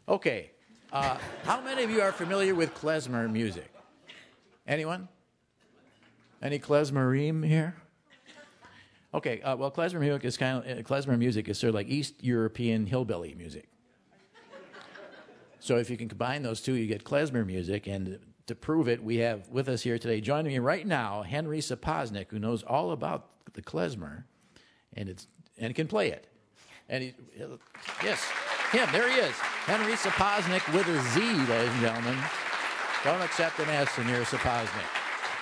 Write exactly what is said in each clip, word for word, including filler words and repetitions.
Okay. Uh, how many of you are familiar with klezmer music? Anyone? Any klezmerim here? Okay. Uh, well, klezmer music is kind of uh, klezmer music is sort of like East European hillbilly music. So if you can combine those two, you get klezmer music. And to prove it, we have with us here today, joining me right now, Henry Sapoznik, who knows all about the klezmer, and it's and can play it. And he, yes, him, there he is, Henry Sapoznik with a Z, ladies and gentlemen. Don't accept an S in your Sapoznik.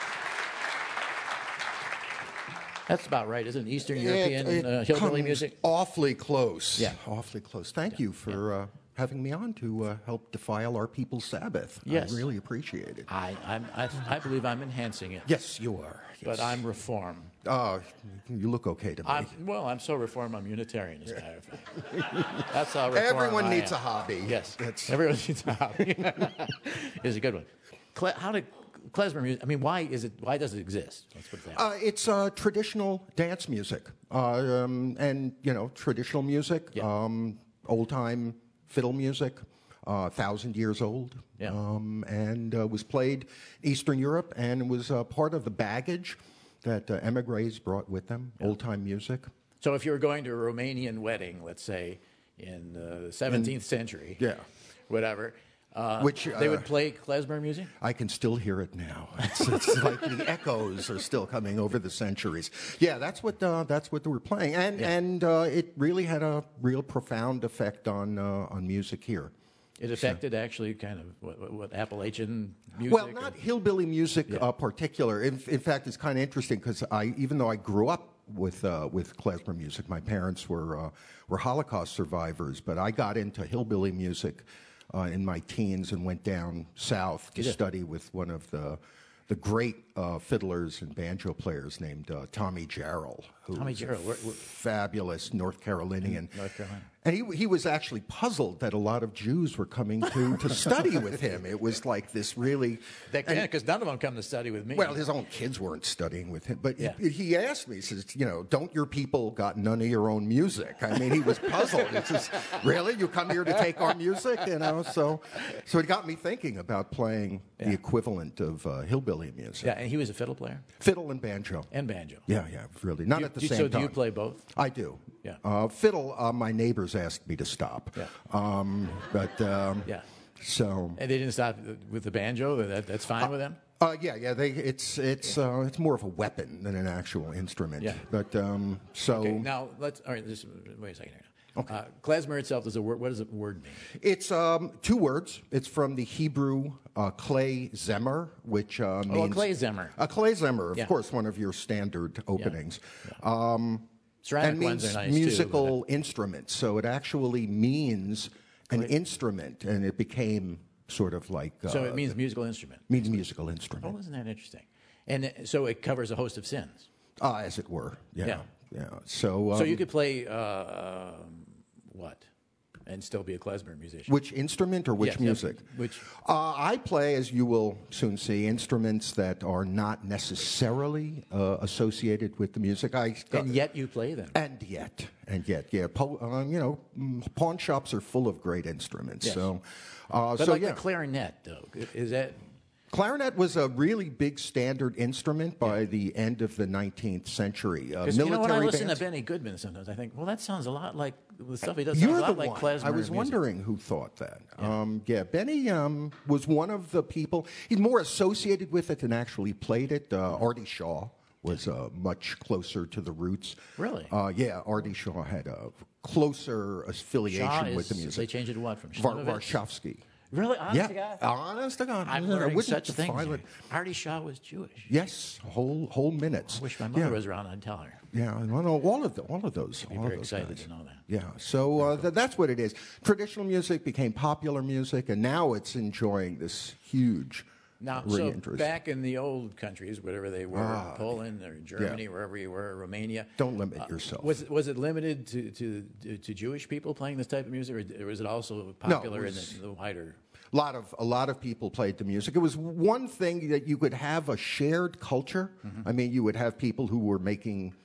That's about right, isn't it? Eastern European it, it uh, hillbilly comes music? Awfully close. Yeah. Awfully close. Thank yeah. you for yeah. uh, having me on to uh, help defile our people's Sabbath. Yes. I really appreciate it. I, I'm, I, I believe I'm enhancing it. Yes, you are. Yes. But I'm reform. Uh, you look okay to me. I'm, well, I'm so reform, I'm Unitarian, as a matter of fact. That's how reform Everyone I needs am. a hobby. Yes, That's... everyone needs a hobby. It's a good one. Cle- how did klezmer music, I mean, why is it? Why does it exist? Let's put it that way. Uh, it's uh, traditional dance music. Uh, um, and, you know, traditional music, Yeah. um, old-time fiddle music. Uh, thousand years old, Yeah. um, and uh, was played in Eastern Europe, and was uh, part of the baggage that uh, emigres brought with them, yeah. old-time music. So if you were going to a Romanian wedding, let's say, in the seventeenth century, yeah. whatever, uh, Which, uh, they would play klezmer music? I can still hear it now. It's, it's like the echoes are still coming over the centuries. Yeah, that's what uh, that's what they were playing, and Yeah. and uh, it really had a real profound effect on uh, on music here. It affected so. actually kind of what, what, what Appalachian music? Well, not or? hillbilly music yeah. uh, particular. In, in fact, it's kind of interesting because I, even though I grew up with uh, with klezmer music, my parents were uh, were Holocaust survivors, but I got into hillbilly music uh, in my teens and went down south to study with one of the the great uh, fiddlers and banjo players named uh, Tommy Jarrell, who Tommy was Jarrell, a where, where? fabulous North Carolinian. North Carolina. And he, he was actually puzzled that a lot of Jews were coming to, to study with him. It was like this really... Because none of them come to study with me. Well, his own kids weren't studying with him. But yeah. he, he asked me, he says, you know, don't your people got none of your own music? I mean, he was puzzled. He says, really? You come here to take our music? You know, so so it got me thinking about playing yeah. the equivalent of uh, hillbilly music. Yeah, and he was a fiddle player? Fiddle and banjo. And banjo. Yeah, yeah, really. Not you, at the you, same so time. So do you play both? I do. Yeah. Uh, fiddle, uh, my neighbors asked me to stop. Yeah. Um, but, um, yeah. So. And they didn't stop with the banjo? That, that's fine uh, with them? Uh, yeah, yeah. They, it's it's uh, it's more of a weapon than an actual instrument. Yeah. But um, so. Okay, now let's. All right, just wait a second here. Okay. Uh, klezmer itself is a word. What does the word mean? It's um, two words. It's from the Hebrew uh, klei zemer, which uh, means oh, a klei zemer. A klei zemer, of yeah. course, one of your standard openings. Yeah. Yeah. Um, Ceramic and ones means are nice musical too, instrument. So it actually means an Great. instrument, and it became sort of like. Uh, so it means musical instrument. Means musical instrument. Oh, isn't that interesting? And uh, so it covers a host of sins. Uh, as it were. Yeah. Yeah. Yeah. So. Um, so you could play uh, what? And still be a klezmer musician. Which instrument or which yes, music? Yeah. Which uh, I play, as you will soon see, instruments that are not necessarily uh, associated with the music. I uh, and yet you play them. And yet, and yet, yeah. Po- uh, you know, pawn shops are full of great instruments. Yes. So, uh, but so like yeah. the clarinet, though, is that? Clarinet was a really big standard instrument by yeah. the end of the nineteenth century. Uh, military you know when I listen bands, to Benny Goodman, sometimes I think, well, that sounds a lot like the stuff he does. You're Sounds a lot the like one. klezmer I was music. wondering who thought that. Yeah, um, yeah Benny um, was one of the people. He's more associated with it than actually played it. Uh, Artie Shaw was uh, much closer to the roots. Really? Uh, yeah, Artie Shaw had a closer affiliation Shaw with is, the music. They changed it to what from Var- Shlimovitz? Warshawski. Really? Honest yeah, to God? honest to God. I'm I learning wouldn't such things. defile it. Artie Shaw was Jewish. Yes, whole whole minutes. I wish my mother yeah. was around. I'd tell her. Yeah, well, no, all of the, all of those. I'd be all very of those excited guys. to know that. Yeah, so uh, th- that's what it is. Traditional music became popular music, and now it's enjoying this huge Now, so re-interest. back in the old countries, whatever they were, Ah, Poland or Germany, yeah. wherever you were, Romania. Don't limit uh, yourself. Was it, was it limited to, to, to, to Jewish people playing this type of music, or, or was it also popular it was- in the, the wider? A lot of a lot of people played the music. It was one thing that you could have a shared culture. Mm-hmm. I mean, you would have people who were making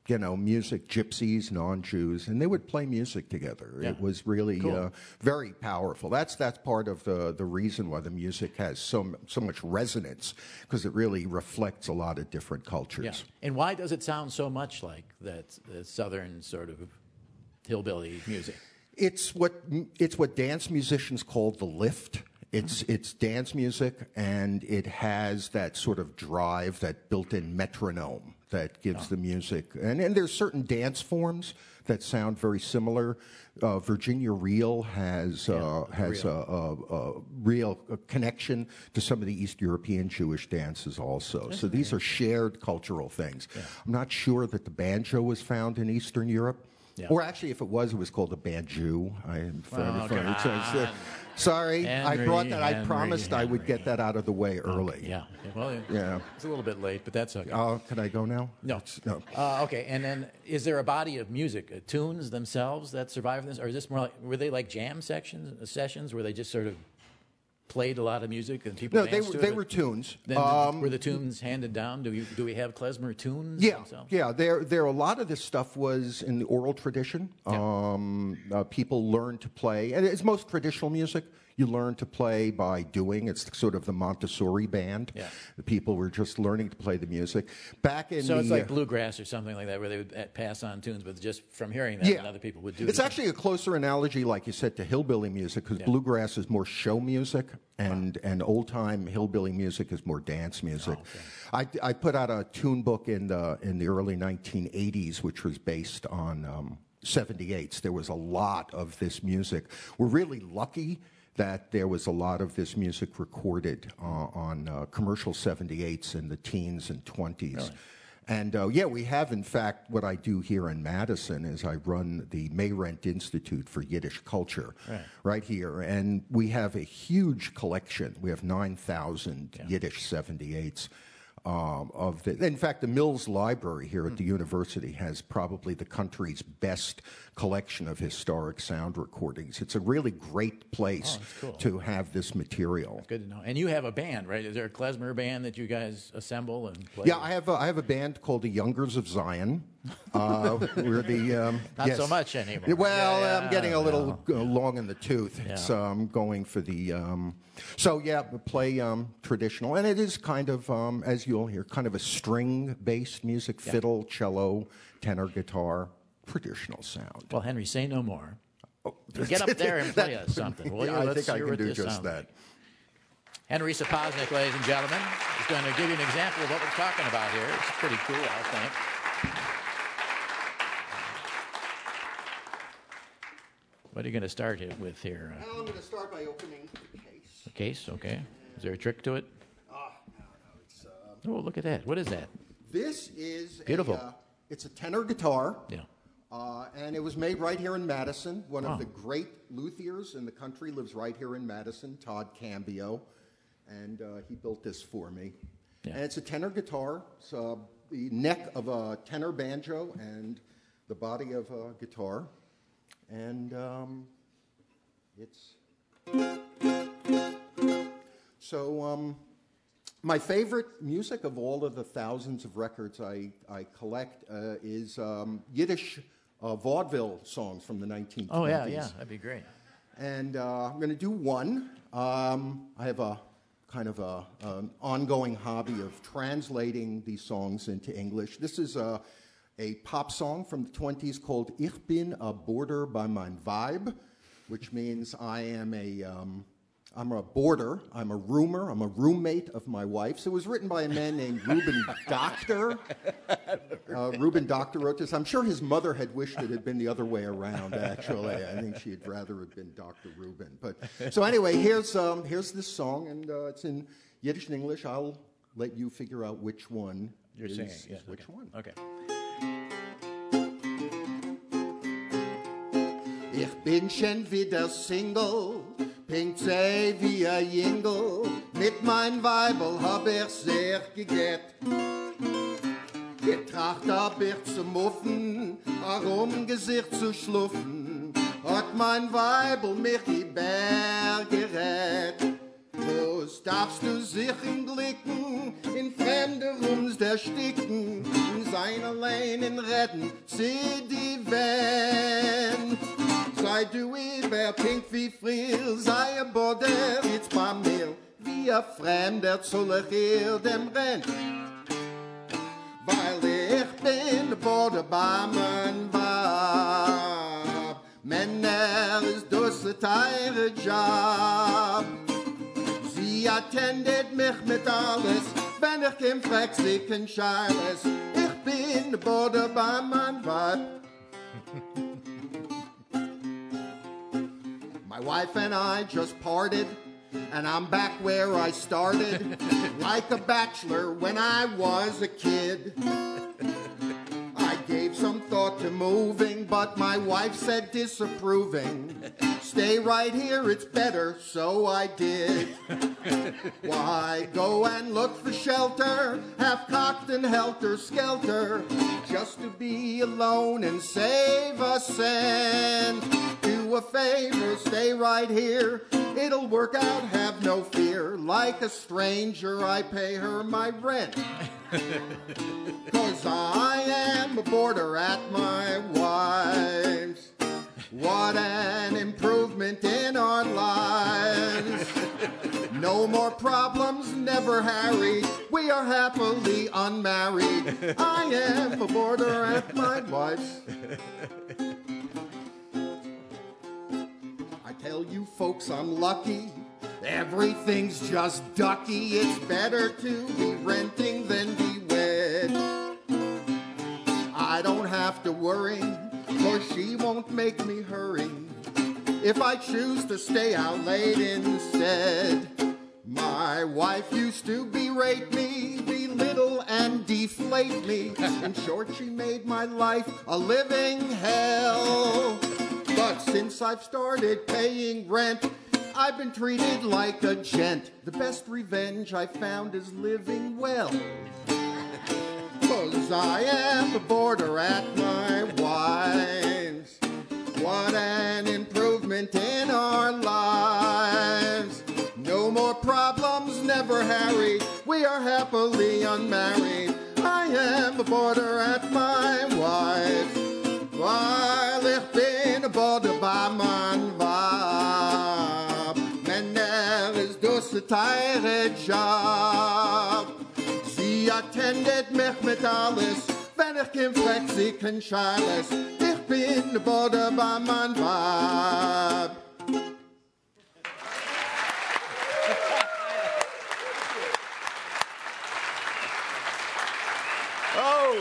you know, music, gypsies, non-Jews, and they would play music together. Yeah. It was really Cool. uh, very powerful. That's that's part of the the reason why the music has so m- so much resonance, because it really reflects a lot of different cultures. Yeah. And why does it sound so much like that uh, southern sort of hillbilly music? It's what it's what dance musicians call the lift. It's it's dance music, and it has that sort of drive, that built-in metronome that gives Oh. the music. And and there's certain dance forms that sound very similar. Uh, Virginia Reel has uh, Yeah, has reel. a, a, a real connection to some of the East European Jewish dances also. So these are shared cultural things. I'm not sure that the banjo was found in Eastern Europe. Yeah. Or actually, if it was, it was called a banjo. I am found Oh, it funny. come So it's, uh, on. sorry, I Henry, brought that. I Henry, promised I would Henry. get that out of the way early. Yeah. Well, Yeah. it's a little bit late, but that's okay. Oh, can I go now? No. No. Uh, okay, and then is there a body of music, uh, tunes themselves that survive this, or is this more like, were they like jam sections, uh, sessions where they just sort of played a lot of music and people No, they danced were to they it? were tunes. Then Um, were the tunes handed down? Do we do we have klezmer tunes? Yeah, themselves? yeah. There, there. A lot of this stuff was in the oral tradition. Yeah. Um, uh, people learned to play, and it's most traditional music. You learn to play by doing. It's sort of the Montessori band. Yeah. The people were just learning to play the music. Back in So the it's like uh, bluegrass or something like that, where they would uh, pass on tunes, but just from hearing that, Yeah. and other people would do. It's the- actually a closer analogy, like you said, to hillbilly music, because Yeah. bluegrass is more show music, and, and old time hillbilly music is more dance music. Oh, okay. I, I put out a tune book in the in the early nineteen eighties, which was based on um, seventy-eights. There was a lot of this music. We're really lucky that there was a lot of this music recorded uh, on uh, commercial seventy-eights in the teens and twenties. Really? And uh, yeah, we have, in fact, what I do here in Madison is I run the Mayrent Institute for Yiddish Culture Right. right here. And we have a huge collection. We have nine thousand Yeah. Yiddish seventy-eights. Um, of the, in fact, the Mills Library here at the Hmm. university has probably the country's best collection of historic sound recordings. It's a really great place Oh, that's cool. to have this material. Good to know. And you have a band, right? Is there a klezmer band that you guys assemble and play? Yeah, I have a, I have a band called the Youngers of Zion. Uh, we're the um, Not yes. so much anymore. Well, Yeah, I'm getting a yeah, little uh, long in the tooth, Yeah. so I'm going for the. Um, so yeah, we play um, traditional, and it is kind of, um, as you'll hear, kind of a string-based music: Yeah. fiddle, cello, tenor, guitar, traditional sound. Well, Henry, say no more. Oh, Get up there and play that- us something, will you? Yeah, I Let's think I hear can what do this just sounds that. like. Henry Sapoznik, ladies and gentlemen, is going to give you an example of what we're talking about here. It's pretty cool, I think. What are you going to start it with here? Uh, Well, I'm going to start by opening the case. a case, okay. Is there a trick to it? Ah, no, no, it's. Uh, Oh, look at that. What is that? This is Beautiful. A, uh, it's a tenor guitar. Yeah. Uh, and it was made right here in Madison. One Wow. of the great luthiers in the country lives right here in Madison, Todd Cambio. And uh, he built this for me. Yeah. And it's a tenor guitar. It's uh, the neck of a tenor banjo and the body of a guitar. And um, it's. So, um, my favorite music of all of the thousands of records I, I collect uh, is um, Yiddish uh, vaudeville songs from the nineteen twenties. Oh, yeah, yeah. That'd be great. And uh, I'm going to do one. Um, I have a kind of a, an ongoing hobby of translating these songs into English. This is a, a pop song from the twenties called Ich bin a Boarder by mein Weib, which means I am a... Um, I'm a boarder, I'm a roomer, I'm a roommate of my wife's. It was written by a man named Reuben Doctor. Uh, Reuben Doctor wrote this. I'm sure his mother had wished it had been the other way around, actually. I think she'd rather have been Doctor Reuben. But, so anyway, here's, um, here's this song, and uh, it's in Yiddish and English. I'll let you figure out which one You're is, singing. is Yeah, which okay. one. Okay. Ich bin schon wieder Single, pink sei wie a Jingle. Mit mein Weibel hab ich sehr gegett. Getracht hab ich zu muffen, warum Gesicht zu schluffen. Hat mein Weibel mich die Berge rett. Wo's darfst du sich blicken, in fremde Rums der Sticken, in seiner alleen in redden, zie die wen. Zij doe iwer pink wie frier, zij een border iets bij mir, wie een vreemder zulle hier dem rent. Weil ich bin border bij mijn Bab. Männer is dus het teure Job. Sie attendet mich mit alles, wenn ich kim frag sie kein Charles. Ich bin de border bij mijn Weib. My wife and I just parted, and I'm back where I started, like a bachelor when I was a kid. I gave some thought to moving, but my wife said disapproving. Stay right here, it's better, so I did. Why go and look for shelter, half-cocked and helter-skelter, just to be alone and save a cent? Do a favor, stay right here, it'll work out, have no fear. Like a stranger, I pay her my rent. Cause I am a boarder at my wife's. What an improvement in our lives. No more problems, never harried. We are happily unmarried. I am a boarder at my wife's. I tell you folks I'm lucky. Everything's just ducky. It's better to be renting than be wed. I don't have to worry, for she won't make me hurry if I choose to stay out late instead. My wife used to berate me, belittle and deflate me. In short, she made my life a living hell. But since I've started paying rent, I've been treated like a gent. The best revenge I found is living well. Cause I am a boarder at my wife's. What an improvement in our lives. No more problems, never harried. We are happily unmarried. I am a boarder at my wife's. Weil ich bin a boarder bij mijn Weib. Männer is dus a teure Job. Sie attendet mich mit alles, wenn ich kim frag sie kein Charles. Ich bin a boarder bij mijn Weib. Oh!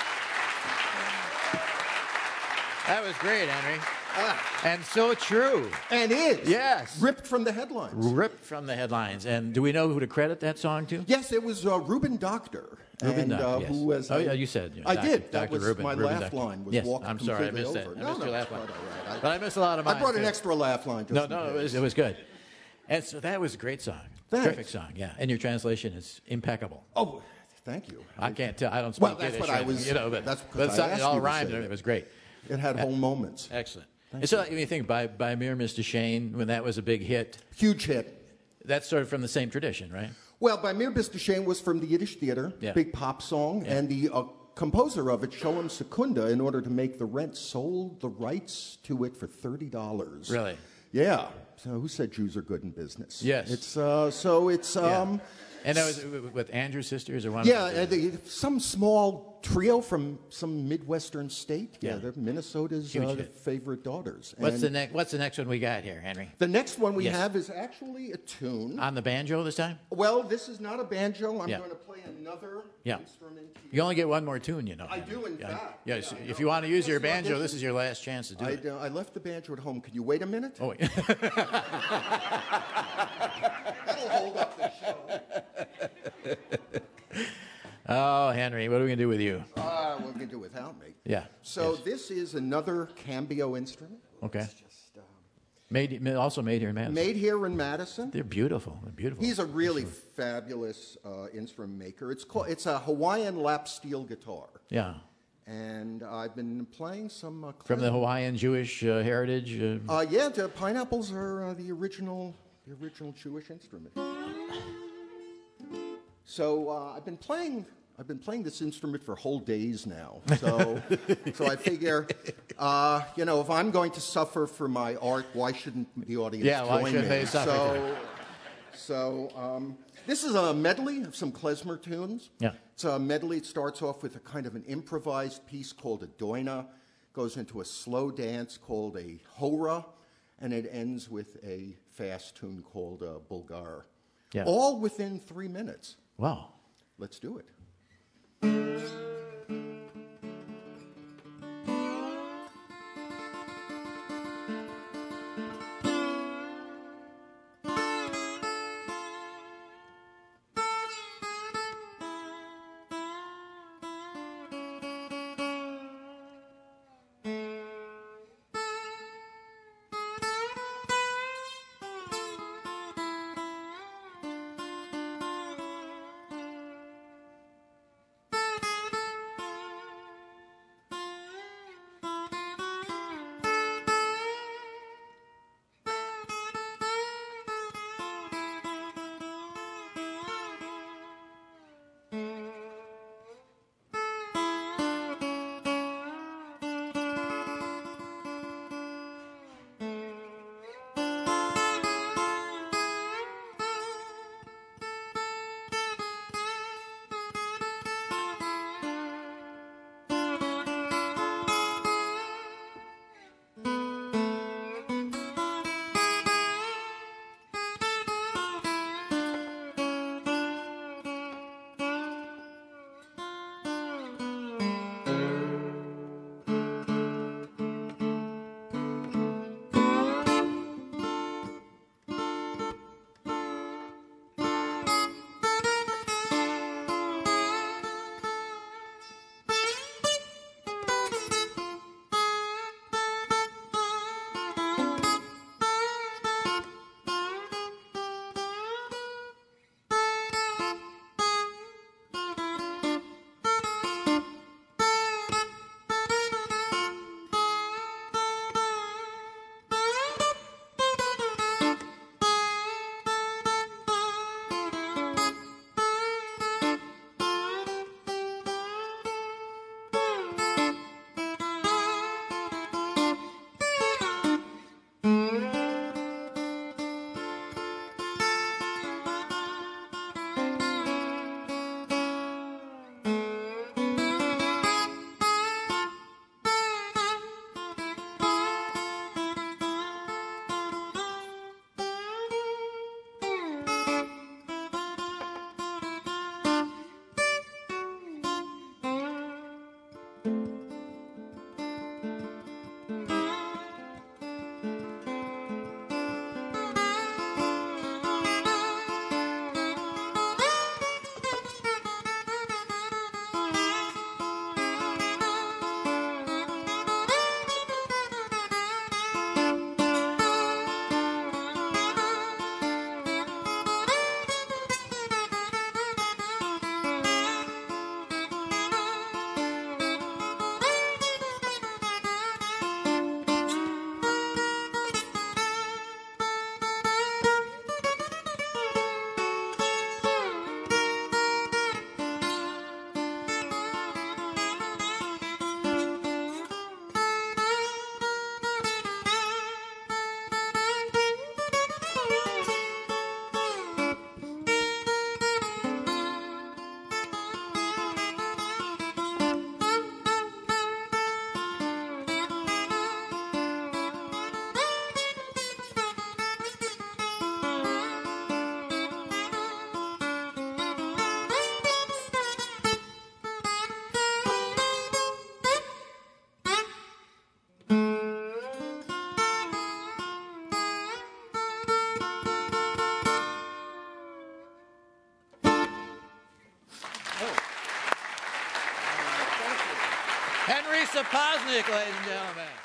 That was great, Henry. Ah, And so true. and is. Yes. Ripped from the headlines. Ripped from the headlines. And do we know who to credit that song to? Yes, it was uh, Reuben Doctor. Ruben and, Doctor, uh, yes. who was, oh, uh, yeah, you said. Yeah, I Doctor, did. That Doctor was Ruben, my Ruben laugh Doctor. line. Was yes, walked I'm sorry, I completely missed that. over. I No, missed no, your laugh it's line. quite all right. I- But I missed a lot of mine. I brought an too. extra laugh line. Just No, in no, it case. was, it was good. And so that was a great song. Thanks. Terrific song, yeah. And your translation is impeccable. Oh, thank you. I can't tell. I don't speak Well, that's Yiddish, what I right? was- You know, but, that's 'cause but I it sounded- asked it all you to rhymed say and it that. was great. It had whole moments. Excellent. And so when you think by, by Mir, Mister Shane, when that was a big hit, Huge hit. that's sort of from the same tradition, right? Well, by Mir Bistashane was from the Yiddish Theater, Yeah. big pop song, and the uh, composer of it, Sholem Sekunda, in order to make the rent, sold the rights to it for thirty dollars. Really? Yeah. So who said Jews are good in business? Yes. It's uh, so it's Yeah. um, And that was with Andrew's sisters or one yeah, of them? uh, the, some small trio from some midwestern state. Yeah, Yeah. they're Minnesota's Huge uh, hit. favorite daughters. What's And the next? What's the next one we got here, Henry? the next one we Yes. have is actually a tune. On the banjo this time? Well, this is not a banjo. I'm Yeah. going to play another Yeah. instrument. You only get one more tune, you know. I do, in yeah. fact. Yeah, Yeah, so I if know. you want to use your That's what banjo, this this is your last chance to do I, it. uh, I left the banjo at home. Can you wait a minute? Oh, wait. That'll hold up the show. Oh, Henry, what are we going to do with you? Uh, what can you do without me? Yeah. So yes. this is another cambio instrument. Okay. It's just, um, Made, ma- also made here in Madison. made here in Madison. They're beautiful. They're beautiful. He's a really fabulous uh, instrument maker. It's called. It's a Hawaiian lap steel guitar, Yeah. and I've been playing some uh, From the classic- Hawaiian Jewish uh, heritage. Uh, Uh, yeah, the pineapples are uh, the original, the original Jewish instrument. So uh, I've been playing I've been playing this instrument for whole days now. So, so I figure, uh, you know, if I'm going to suffer for my art, why shouldn't the audience yeah, why join should me? they suffer? So, so um, this is a medley of some klezmer tunes. Yeah. It's a medley. It starts off with a kind of an improvised piece called a doina, goes into a slow dance called a hora, and it ends with a fast tune called a bulgar. Yeah. All within three minutes. Wow. Let's do it. Henry Sapoznik, ladies and gentlemen.